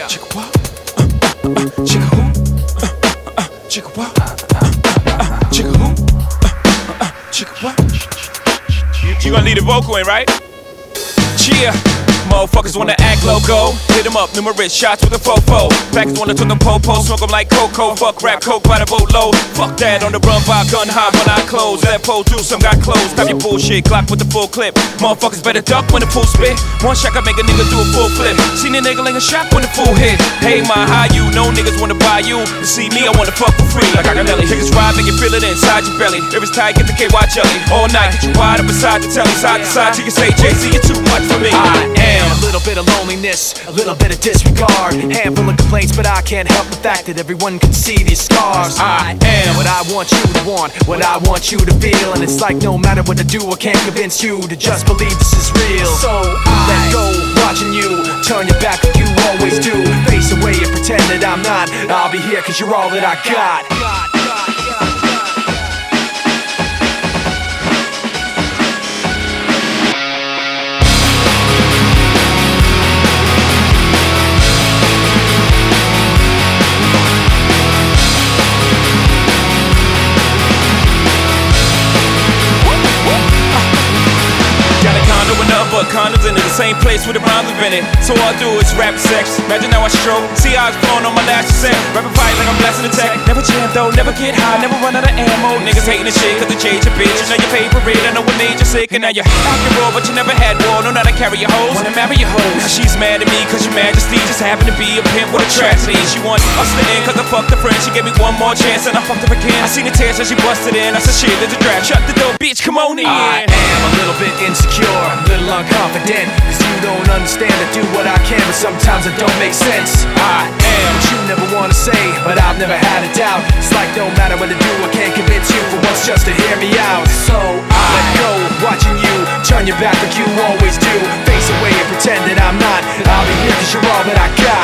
Chicka what? Chicka who? Chicka what? Chicka who? Chicka what? You gonna lead the vocal in, right? Cheer. Motherfuckers wanna act loco. Hit 'em up, numerous shots with a fofo. Packers wanna turn them po-po, smoke 'em like cocoa. Fuck rap, coke by the boatload. Fuck that, on the run by gun high when I close. That pole do, some got closed. Stop your bullshit, Glock with the full clip. Motherfuckers better duck when the full spit. One shot can make a nigga do a full flip. Seen a nigga ling a shot when the full hit. Hey, my how you? No niggas wanna buy you. To see me, I wanna fuck for free. Like Aganelli. Niggas ride, make you feel it inside your belly. If it's tight, get the KY jelly. All night, get you wide up beside the telly. Side to side, till you say, Jay-Z, you're too much for me. I am a little bit of loneliness, a little bit of disregard. Handful of complaints, but I can't help the fact that everyone can see these scars. I am what I want you to want, what I want you to feel. And it's like no matter what I do, I can't convince you to just believe this is real. So let go, watching you turn your back like you always do. Face away and pretend that I'm not. I'll be here cause you're all that I got. But condoms in the same place with the rhymes invented. So all I do is rap sex. Imagine how I stroke. See how it's flowing on my last set. Rapping fight like I'm blasting the tech. Never jam though, never get high, never run out of ammo. Niggas hating the shit cause they change your bitch. You know your favorite, I know what made you sick. And now you're acting raw, but you never had war. Know how to carry your hoes, wanna marry your hoes. Now she's mad at me cause your majesty just happened to be a pimp with a tragedy. She want us to end cause I fucked her friend. She gave me one more chance and I fucked her again. I seen the tears as she busted in. I said shit, there's a draft. Shut the door, bitch, come on in. I am a little bit insecure, a little unconfident. Cause you don't understand, I do what I can, but sometimes it don't make sense. I am what you never wanna say, but I've never had a doubt. It's like no matter what I do, I can't convince you for once just to hear me out. So I let go, watching you turn your back like you always do. Face away and pretend that I'm not. I'll be here cause you're all that I got.